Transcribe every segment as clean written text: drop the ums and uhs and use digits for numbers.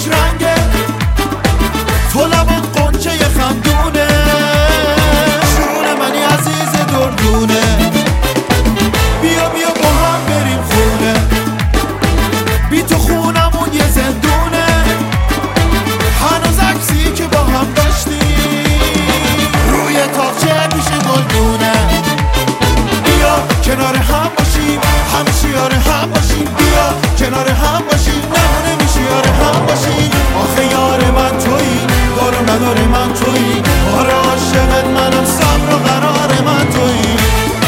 رنگه، تو لبات قنچه خندونه، جون منی عزیز دردونه. بیا بیا با هم بریم خونه، بی تو خونمون یه زندونه. هنوز عکسی که با هم داشتیم روی تاقچه پیش گلدونه. بیا کنار هم باشیم، همیشه یار هم باشیم. بیا کنار هم باشیم، نمونه میشه یار هم باشیم. آخه یار من تویی، دار و نداره من تویی. آره عاشقت منم، صبر و قرار من تویی.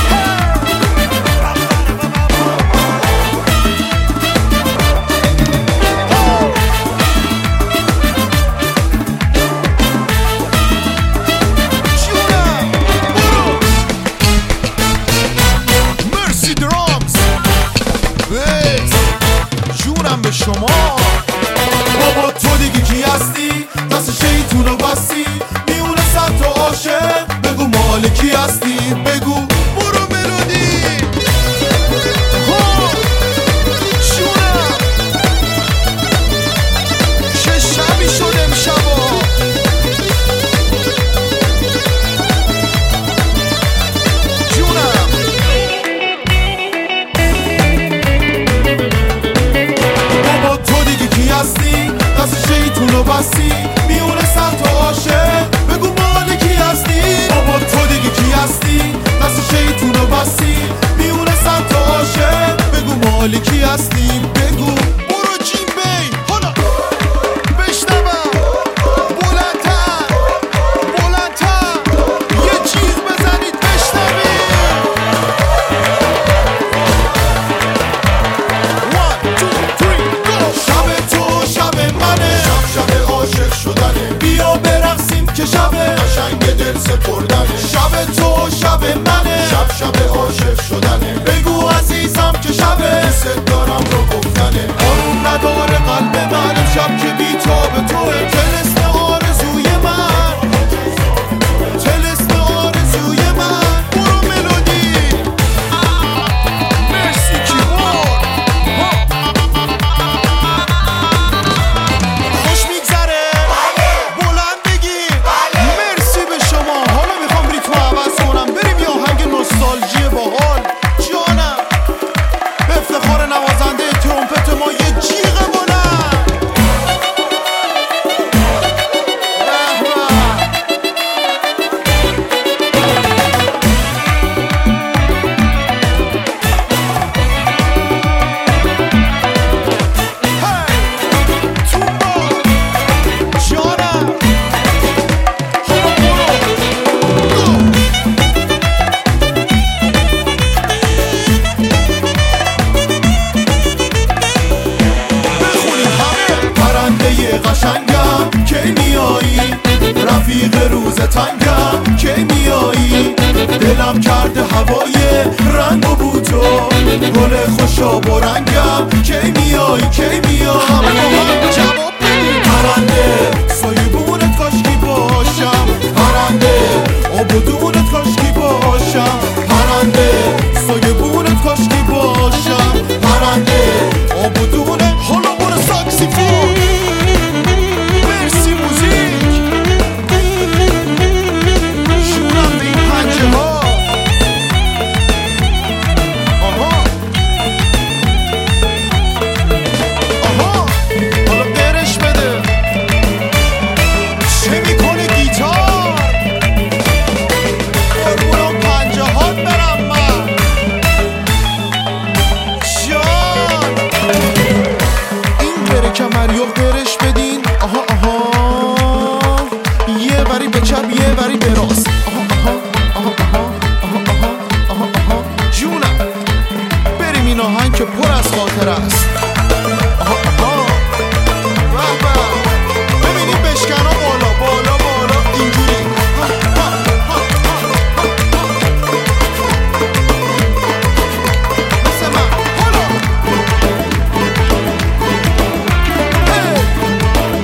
به شما بابا تو دیگه کی هستی؟ دست شیطونو بستی میونه صد تا عاشق. بگو مال کی هستی؟ بگو برو ملودی. جونم چه شبی شد امشبا. دست شیطونو بستی میونه صد تا عاشق. بگو مال کی هستی؟ بابا تو دیگه کی هستی؟ دست شیطونو بستی میونه صد تا عاشق. بگو مال کی هستی؟ بگو برو جیم بی. حالا بشنوم بلندتر بلندتر یه چیز بزنید بشنوید. 1 2 3 go. شب تو شب منه، شب عاشق شدنه. بیا برقصیم که شب قشنگ دل سپردنه. شب تو شب منه، شب عاشق شدنه. بگو عزیزم که شب دوست دارم رو گفتنه. آروم نداره قلب من امشب که بی تاب توه. طلسم آرزوی من، طلسم آرزوی من. برو ملودی. مرسی کیبورد. خوش میگذره بلند بگی مرسی به شما. حالا میخوام ریتمو عوض کنم، بریم یه آهنگ نوستالژی باحال. جانم به افتخار نوازنده ترومپت ما یه جیغ بلند. قشنگم کی میایی؟ رفیق روز تنگم کی میایی؟ دلم کرده هوای رنگ و بوتو، گل خوشاب و رنگم کی میایی؟ کی میایی؟ همه با هم جواب بدیم. پرنده سایبونت کاشکی باشم، پرنده آبودونت کاشکی باشم، پرنده سایبونت کاشکی باشم، پرنده آبودونه. حالا برو ساکسیفون. کمریو برش بدین. آها آها یه وری به چپ یه وری به راست. آها آها آها آها آها آها آها. جونم بریم این آهنگ که پر از خاطره است. آها آها به به ببینیم بشکنا بالا بالا بالا اینجوری. مثل من حالا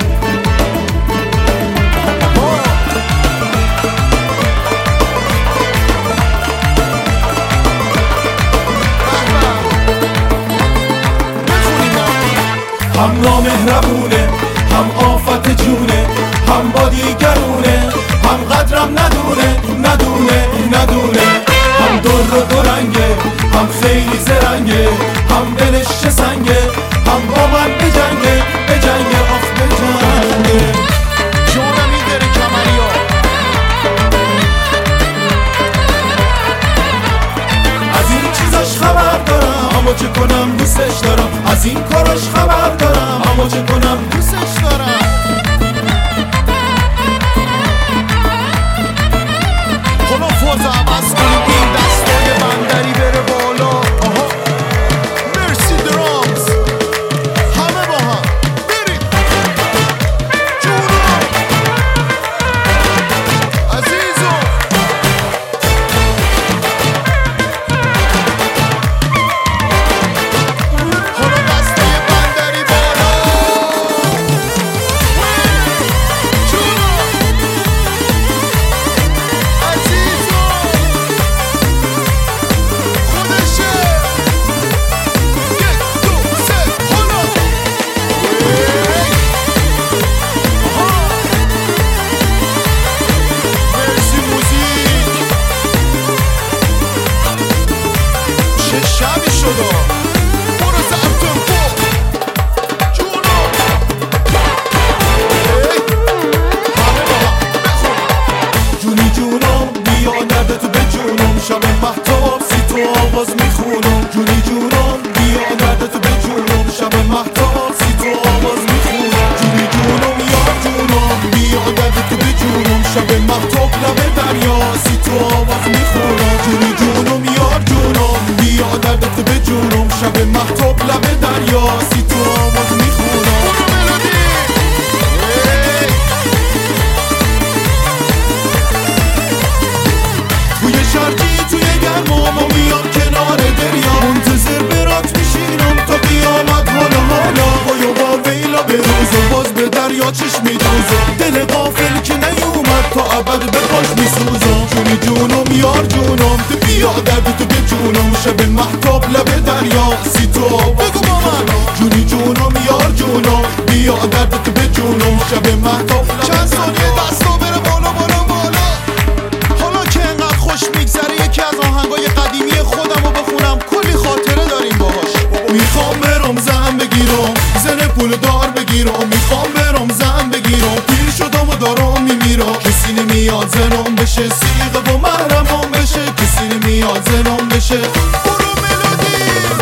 و باز به دریا چشم میدوزم، دل غافل که نیومد تا ابد به پاش میسوزم. جونی جونم یار جونم، تو بیا درد تو به جونم، شب محتاب لب دریا سی تو بگو با من. جونی جونم یار جونم، بیا درد تو به جونم، شب محتاب چند ثانیه دستا بره بالا بالا بالا. حالا که انقدر خوش میگذره یکی از آهنگای قدیمی خودم رو بخونم، کلی خاطره داریم باهاش. میخوام برم زن بگیرم، زن پول دار بگیرم، میخوام برم زن بگیرم، پیر شدم و دارم میمیرم. کسی نمیاد زنم بشه، سیغه و محرمم بشه، کسی نمیاد زنم بشه. برو ملودی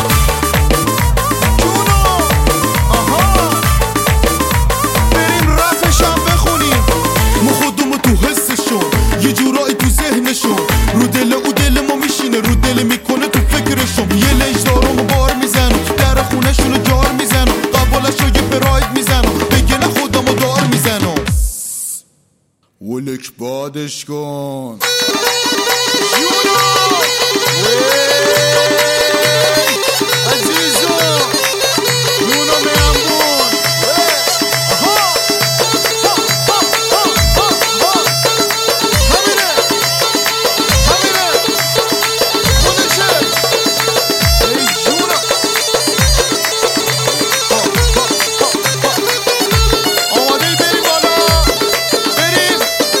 جونو، آها بریم رفشم بخونیم، ما خودمو تو حسشون، یه جورایی تو ذهنشون، رو دل او دل ما میشینه، رو دل میکنه تو فکرشون. یه لج دارم و بار میزنم، در خونشونو جار میزنم، قبالشو یه پراید میزنم، بگه نه خودمو دار میزنم. ولک بادش کن جونو عزیزو، جونو میرمون. همینه همینه خودشه. ای جونو آماده ای بریم بالا، بریم.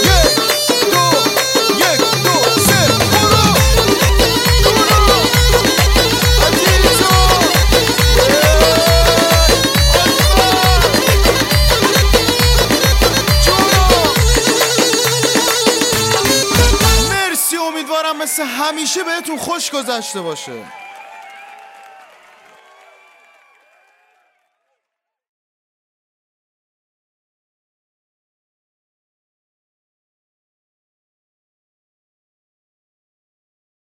یک دو سه برو جونو عزیزو. مرسی، امیدوارم مثل همیشه بهتون خوش گذشته باشه.